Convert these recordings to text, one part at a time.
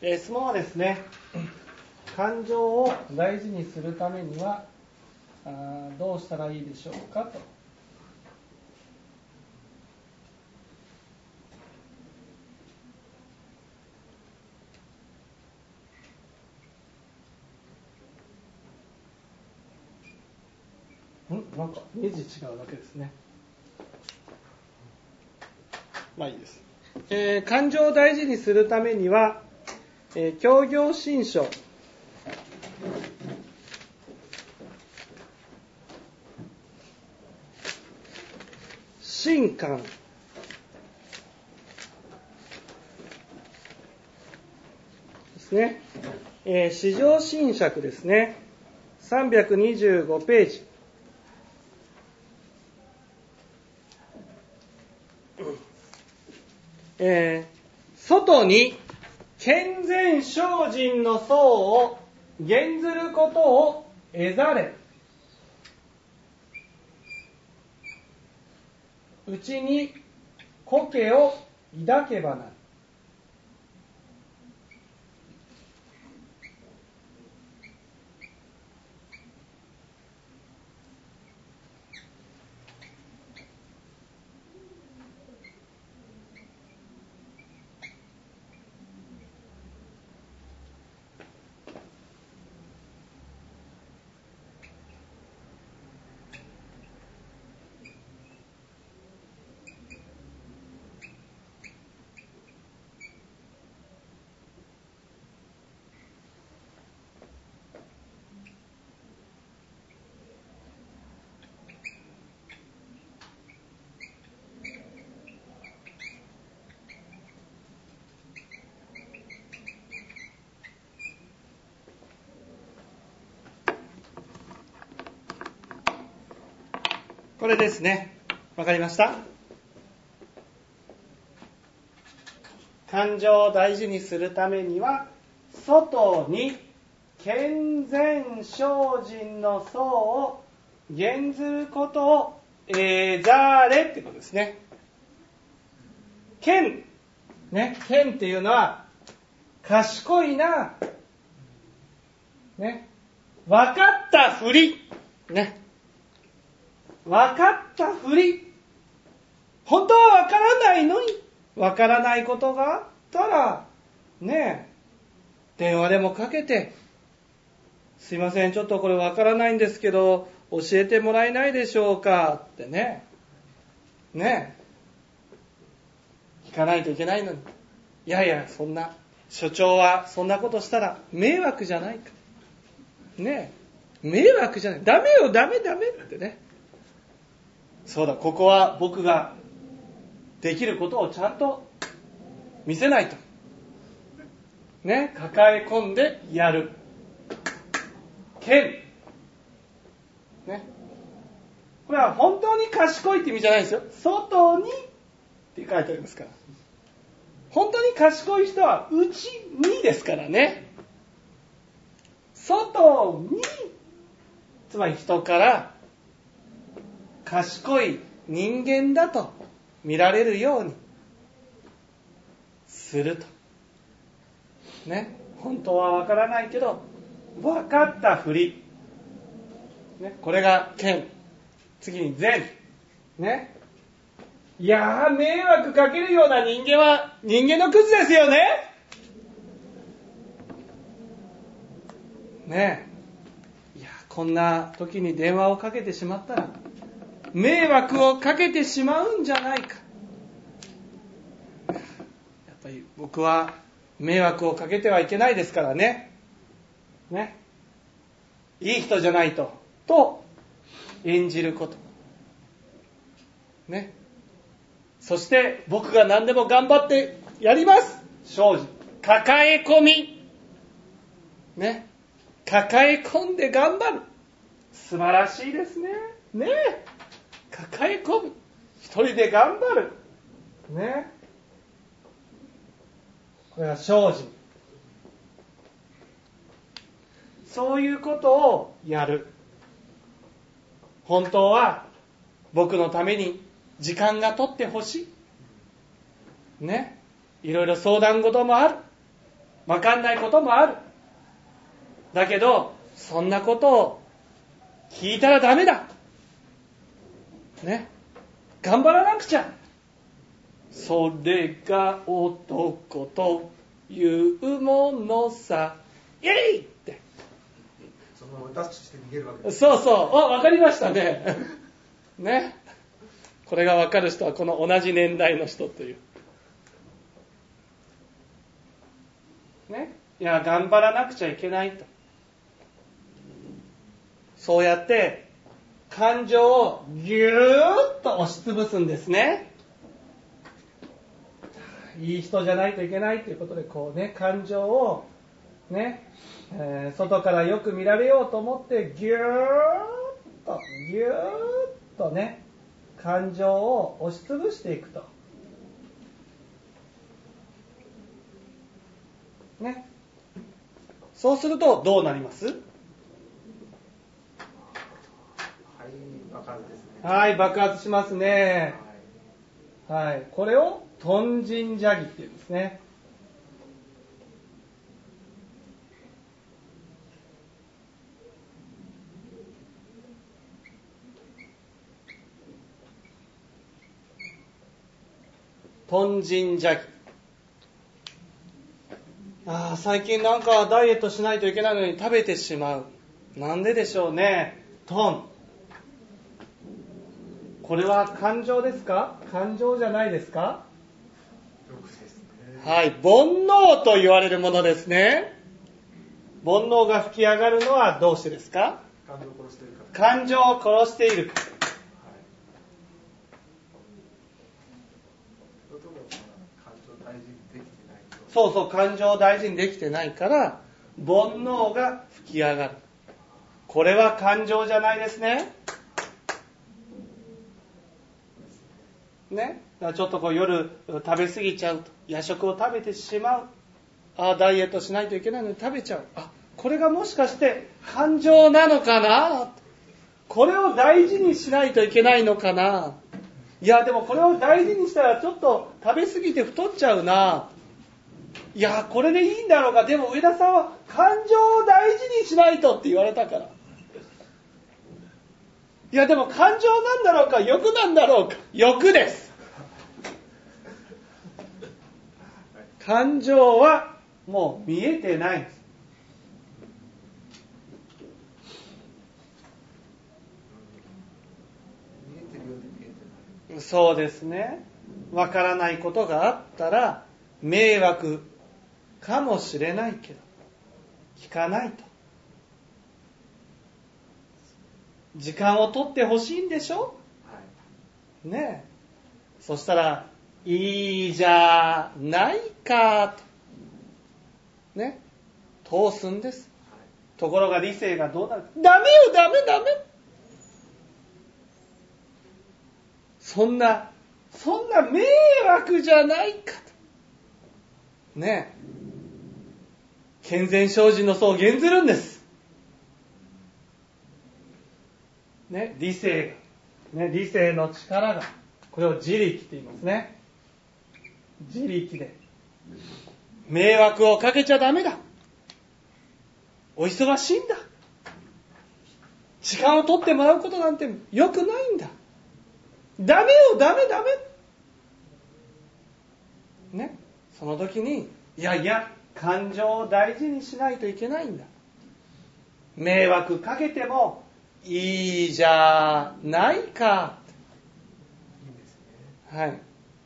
質問はですね、感情を大事にするためにはどうしたらいいでしょうかと。なんかネジ違うだけですね。まあいいです。感情を大事にするためには、教行信書新刊ですね、至上新釈ですね、325ページ。外に健全精進の相を減ずることを得ざれ。内に故郷を抱けばなる。これですね。わかりました？感情を大事にするためには、外に健全精進の相を減ずることを得ざれってことですね。健っていうのは賢いな、ね、分かったふり、ね、分かったふり、本当は分からないのに分からないことがあったらね、電話でもかけて、すいませんちょっとこれ分からないんですけど教えてもらえないでしょうかってね聞かないといけないのに、いやいやそんな所長はそんなことしたら迷惑じゃないかね、迷惑じゃない、ダメよダメってね、そうだ、ここは僕ができることをちゃんと見せないとね、抱え込んでやる剣ね、これは本当に賢いって意味じゃないですよ。外にって書いてありますから、本当に賢い人は内にですからね。外に、つまり人から賢い人間だと見られるようにするとね、本当はわからないけど分かったふり、ね、これが剣。次に善ね、いやー迷惑かけるような人間は人間のクズですよね。ねえ、いやこんな時に電話をかけてしまったら迷惑をかけてしまうんじゃないか。やっぱり僕は迷惑をかけてはいけないですからね。いい人じゃないと演じることね。そして僕が何でも頑張ってやります。精進、抱え込みね、抱え込んで頑張る。素晴らしいですね。ねえ、抱え込む、一人で頑張るね、これは精進。そういうことをやる。本当は僕のために時間が取ってほしいね、いろいろ相談事もあるわかんないこともある。だけどそんなことを聞いたらダメだね、頑張らなくちゃ。それが男というものさ、イエイって、 そのままダッシュして逃げるわけです。 そうそう、わかりましたねね、これがわかる人はこの同じ年代の人というね。いや、頑張らなくちゃいけないと、そうやって感情をぎゅーっと押しつぶすんですね。いい人じゃないといけないということで、こうね、感情をね、外からよく見られようと思ってぎゅーっとね、感情を押しつぶしていくとね。そうするとどうなります？ 爆発ですね。 はい、爆発しますね。はい、これを豚人邪気っていうんですね。豚人邪気。最近なんかダイエットしないといけないのに食べてしまう。なんででしょうね。これは感情ですか？感情じゃないですか？ 欲ですね。 はい、煩悩と言われるものですね。煩悩が吹き上がるのはどうしてですか？感情を殺しているから。そうそう、感情を大事にできてないから煩悩が吹き上がる。これは感情じゃないですね。ね、だからちょっとこう夜食べ過ぎちゃうと、夜食を食べてしまう。ダイエットしないといけないのに食べちゃう。これがもしかして感情なのかな。これを大事にしないといけないのかな。いやでもこれを大事にしたらちょっと食べ過ぎて太っちゃうな。いやこれでいいんだろうか。でも上田さんは感情を大事にしないとって言われたから。いやでも感情なんだろうか、欲なんだろうか。欲です。感情はもう見えてないんです。 見えてるようで見えてない。 そうですね。わからないことがあったら迷惑かもしれないけど聞かないと。時間を取ってほしいんでしょ、ねえ。そしたらいいじゃないかとね、通すんです。ところが理性がどうなる？ダメよ、ダメ。そんな迷惑じゃないかとねえ、健全精進の層を減ずるんですね。理性の力が、これを自力って言いますね。自力で迷惑をかけちゃダメだ、お忙しいんだ、時間を取ってもらうことなんて良くないんだ、ダメよ、ダメね。その時にいや感情を大事にしないといけないんだ、迷惑かけてもいいじゃないか。 いいですね。 はい。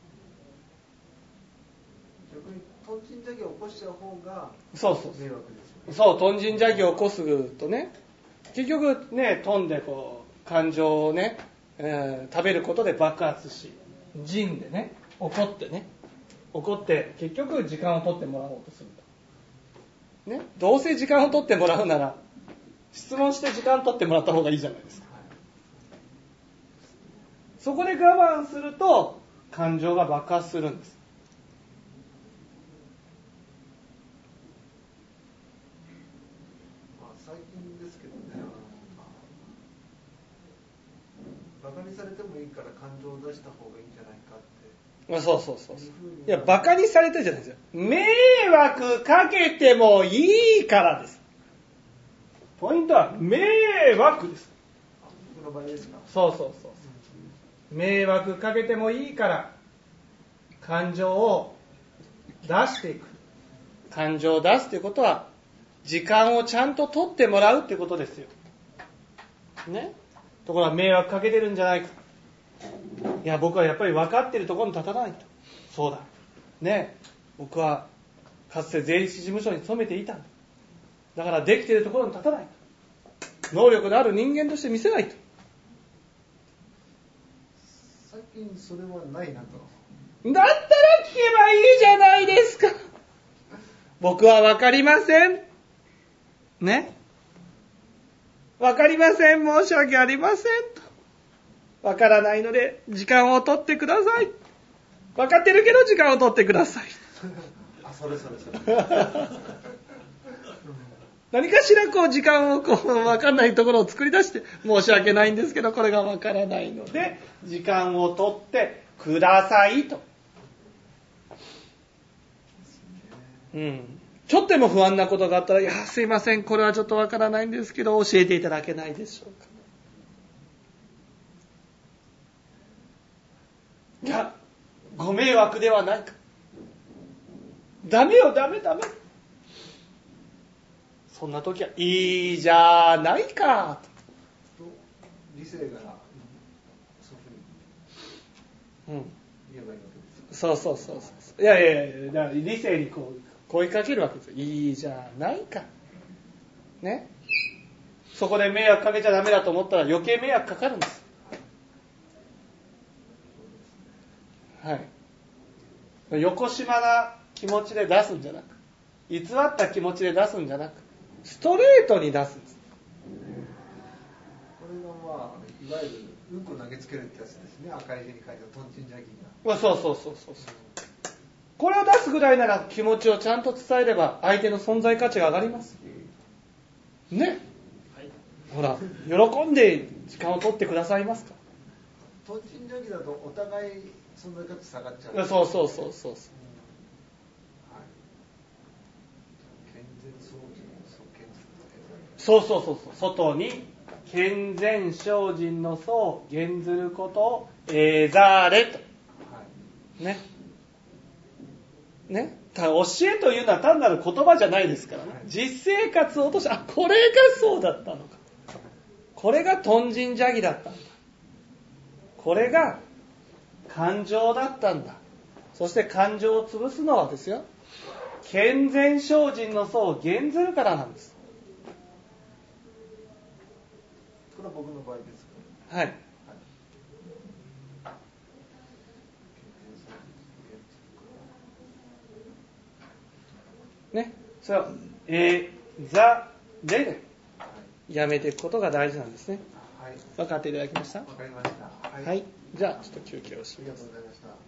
逆に豚人邪気を起こしちゃう方がそう迷惑ですよね。 そう豚人邪気を起こすとね、結局ね、豚でこう感情をね、食べることで爆発し、人でね怒って結局時間を取ってもらおうとするとね。どうせ時間を取ってもらうなら質問して時間取ってもらった方がいいじゃないですか。そこで我慢すると感情が爆発するんです。 最近ですけどね、バカにされてもいいから感情を出した方がいいんじゃないかってそうそうそうそう。いや、馬鹿にされてるじゃないですよ。迷惑かけてもいいからです。ポイントは迷惑です。 僕の場合ですか。 そうそうそう。迷惑かけてもいいから感情を出していく。感情を出すということは時間をちゃんと取ってもらうということですよ。ね。ところが迷惑かけてるんじゃないか。いや、僕はやっぱり分かっているところに立たないと。そうだ。ね。僕はかつて税理士事務所に勤めていたんだ。だからできているところに立たないと。能力のある人間として見せないと。 最近それはないなと。 だったら聞けばいいじゃないですか。僕は分かりません。ね。分かりません。申し訳ありませんと。分からないので時間を取ってください。分かってるけど時間を取ってください。 あ、それ。 何かしら時間を分かんないところを作り出して申し訳ないんですけどこれが分からないので時間を取ってくださいと。ちょっとでも不安なことがあったら、いや、すいません、これはちょっとわからないんですけど、教えていただけないでしょうか。いや、ご迷惑ではないか。ダメよ、ダメ。そんな時は、いいじゃないかと。理性が、そういうふうに言えばいいわけですか。 そう。いや、だから理性に声かけるわけですよ。いいじゃないか。ね。そこで迷惑かけちゃダメだと思ったら余計迷惑かかるんです。はい。よこしまな気持ちで出すんじゃなく、偽った気持ちで出すんじゃなく、ストレートに出すんです。 これがいわゆるうんこ投げつけるってやつですね。赤い字に書いたトンチンジャギが。 そう。これを出すぐらいなら気持ちをちゃんと伝えれば相手の存在価値が上がります。ね。はい、ほら、喜んで時間を取ってくださいますか。 トンチンジャギだとお互い存在価値下がっちゃう。 そう。 健全そう。外に健全精進の相を減ずることをざれと。ね。教えというのは単なる言葉じゃないですからね。実生活を落とし、これがそうだったのか。これがトンジンジャギだったんだ。これが感情だったんだ。そして感情を潰すのはですよ。健全精進の相を減ずるからなんです。 これは僕の場合ですか。 はい。ね、それはざれでやめていくことが大事なんですね。 はい。 分かっていただきました？ 分かりました。 はい。じゃあちょっと休憩をします。 ありがとうございました。